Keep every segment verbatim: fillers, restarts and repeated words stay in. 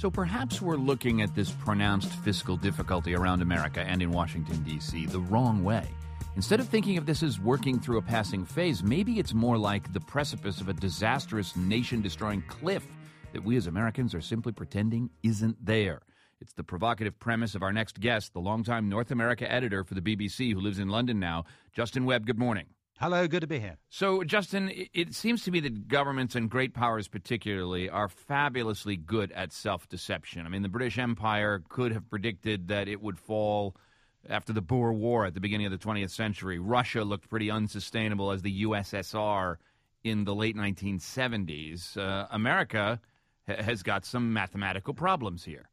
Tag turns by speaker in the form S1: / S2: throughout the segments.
S1: So perhaps we're looking at this pronounced fiscal difficulty around America and in Washington, D C the wrong way. Instead of thinking of this as working through a passing phase, maybe it's more like the precipice of a disastrous, nation-destroying cliff that we as Americans are simply pretending isn't there. It's the provocative premise of our next guest, the longtime North America editor for the B B C who lives in London now, Justin Webb. Good morning.
S2: Hello, good to be here.
S1: So, Justin, it seems to me that governments and great powers particularly are fabulously good at self-deception. I mean, the British Empire could have predicted that it would fall after the Boer War at the beginning of the twentieth century. Russia looked pretty unsustainable as the U S S R in the late nineteen seventies. Uh, America ha- has got some mathematical problems here.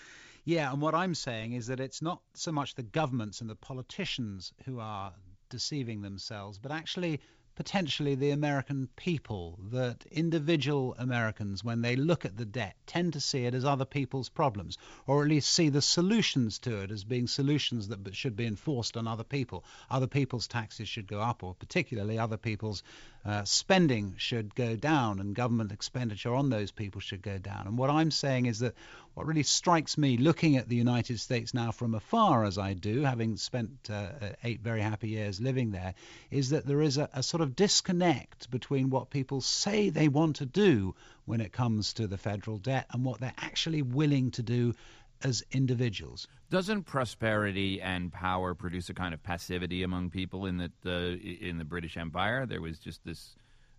S2: Yeah, and what I'm saying is that it's not so much the governments and the politicians who are deceiving themselves, but actually potentially the American people, that individual Americans, when they look at the debt, tend to see it as other people's problems, or at least see the solutions to it as being solutions that should be enforced on other people. Other people's taxes should go up, or particularly other people's uh, spending should go down, and government expenditure on those people should go down. And what I'm saying is that what really strikes me, looking at the United States now from afar, as I do, having spent uh, eight very happy years living there, is that there is a, a sort of disconnect between what people say they want to do when it comes to the federal debt and what they're actually willing to do as individuals.
S1: Doesn't prosperity and power produce a kind of passivity among people in that uh, in the British Empire? There was just this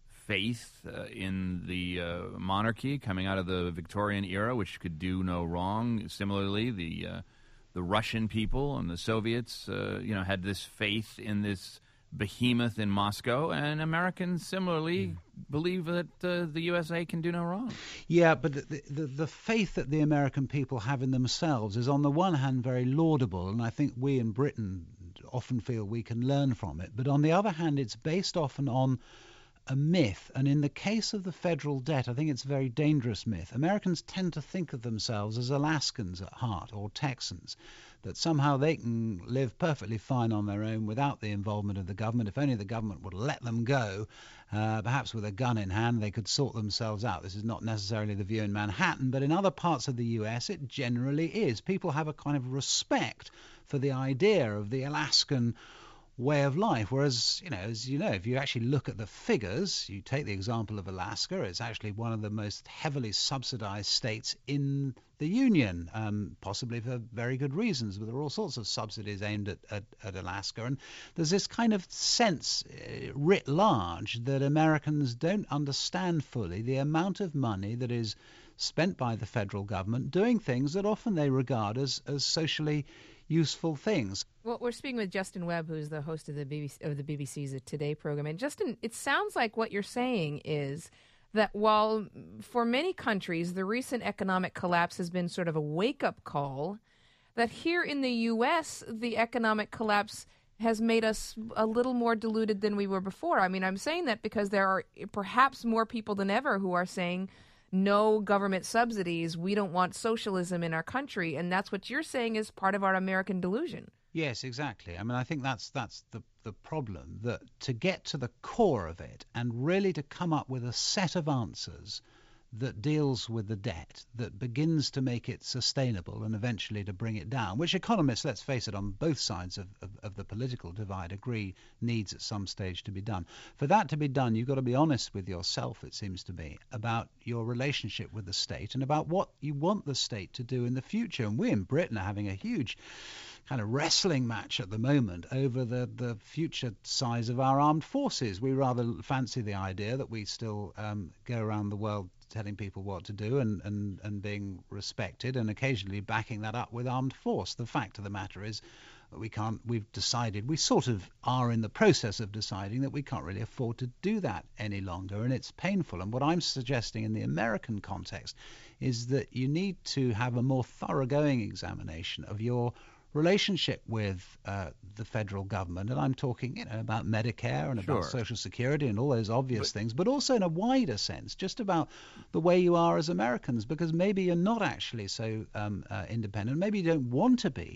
S1: faith uh, in the uh, monarchy coming out of the Victorian era, which could do no wrong. Similarly, the uh, the Russian people and the Soviets, uh, you know, had this faith in this behemoth in Moscow, and Americans similarly mm. believe that uh, the U S A can do no wrong.
S2: Yeah, but the, the the faith that the American people have in themselves is on the one hand very laudable, and I think we in Britain often feel we can learn from it. But on the other hand, it's based often on a myth, and in the case of the federal debt, I think it's a very dangerous myth. Americans tend to think of themselves as Alaskans at heart, or Texans, that somehow they can live perfectly fine on their own without the involvement of the government. If only the government would let them go, uh, perhaps with a gun in hand, they could sort themselves out. This is not necessarily the view in Manhattan, but in other parts of the U S, it generally is. People have a kind of respect for the idea of the Alaskan way of life, whereas, you know, as you know, if you actually look at the figures, you take the example of Alaska, it's actually one of the most heavily subsidized states in the Union, um, possibly for very good reasons, but there are all sorts of subsidies aimed at, at, at Alaska, and there's this kind of sense uh, writ large that Americans don't understand fully the amount of money that is spent by the federal government doing things that often they regard as, as socially useful things.
S3: Well, we're speaking with Justin Webb, who's the host of the B B C, of the B B C's Today program. And Justin, it sounds like what you're saying is that while for many countries the recent economic collapse has been sort of a wake-up call, that here in the U S the economic collapse has made us a little more deluded than we were before. I mean, I'm saying that because there are perhaps more people than ever who are saying no government subsidies, we don't want socialism in our country, and that's what you're saying is part of our American delusion.
S2: Yes, exactly. I mean, I think that's that's the the problem, that to get to the core of it and really to come up with a set of answers that deals with the debt, that begins to make it sustainable and eventually to bring it down, which economists, let's face it, on both sides of, of, of the political divide agree needs at some stage to be done. For that to be done, you've got to be honest with yourself, it seems to me, about your relationship with the state and about what you want the state to do in the future. And we in Britain are having a huge kind of wrestling match at the moment over the, the future size of our armed forces. We rather fancy the idea that we still um, go around the world telling people what to do and, and, and being respected and occasionally backing that up with armed force. The fact of the matter is that we can't, we've decided, we sort of are in the process of deciding that we can't really afford to do that any longer, and it's painful. And what I'm suggesting in the American context is that you need to have a more thoroughgoing examination of your relationship with uh, the federal government, and I'm talking, you know, about Medicare and
S1: Sure.
S2: about Social Security and all those obvious
S1: But-
S2: things, but also in a wider sense, just about the way you are as Americans, because maybe you're not actually so um, uh, independent, maybe you don't want to be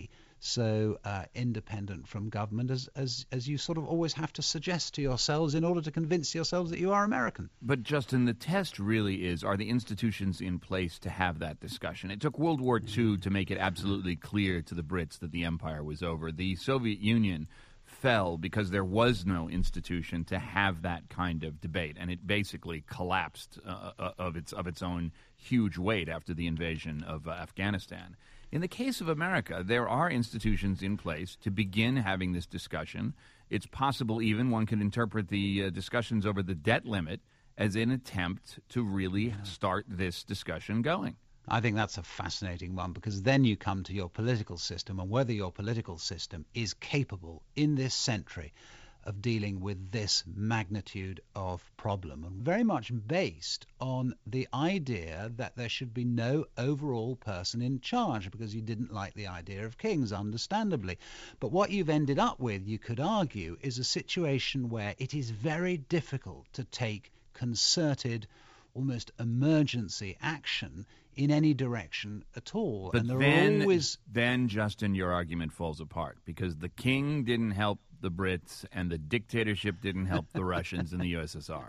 S2: so uh, independent from government as, as as you sort of always have to suggest to yourselves in order to convince yourselves that you are American.
S1: But, Justin, the test really is, are the institutions in place to have that discussion? It took World War Two to make it absolutely clear to the Brits that the empire was over. The Soviet Union fell because there was no institution to have that kind of debate, and it basically collapsed uh, of its of its own huge weight after the invasion of uh, Afghanistan. In the case of America, there are institutions in place to begin having this discussion. It's possible even one could interpret the uh, discussions over the debt limit as an attempt to really start this discussion going.
S2: I think that's a fascinating one, because then you come to your political system and whether your political system is capable in this century of dealing with this magnitude of problem, and very much based on the idea that there should be no overall person in charge, because you didn't like the idea of kings, understandably. But what you've ended up with, you could argue, is a situation where it is very difficult to take concerted, almost emergency action in any direction at all.
S1: But
S2: and there
S1: then,
S2: are always...
S1: then, Justin, your argument falls apart, because the king didn't help the Brits and the dictatorship didn't help the Russians and the U S S R.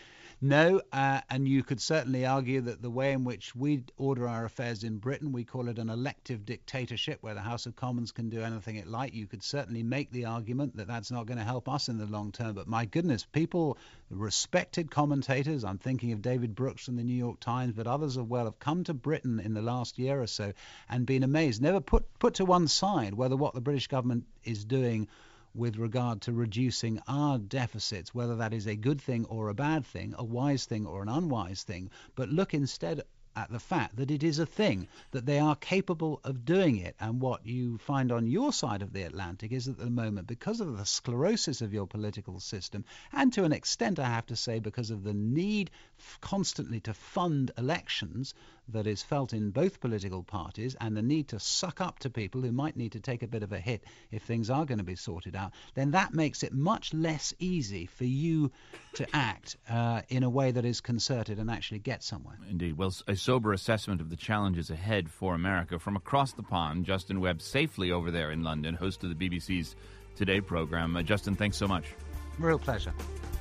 S2: No, uh, and you could certainly argue that the way in which we order our affairs in Britain, we call it an elective dictatorship where the House of Commons can do anything it like. You could certainly make the argument that that's not going to help us in the long term. But my goodness, people, respected commentators, I'm thinking of David Brooks from the New York Times, but others as well, have come to Britain in the last year or so and been amazed. Never put, put to one side whether what the British government is doing with regard to reducing our deficits, whether that is a good thing or a bad thing, a wise thing or an unwise thing, but look instead at the fact that it is a thing, that they are capable of doing it. And what you find on your side of the Atlantic is at the moment, because of the sclerosis of your political system, and to an extent, I have to say, because of the need f- constantly to fund elections that is felt in both political parties, and the need to suck up to people who might need to take a bit of a hit if things are going to be sorted out, then that makes it much less easy for you to act uh, in a way that is concerted and actually get somewhere.
S1: Indeed. Well, a sober assessment of the challenges ahead for America. From across the pond, Justin Webb, safely over there in London, host of the B B C's Today program. Uh, Justin, thanks so much.
S2: Real pleasure.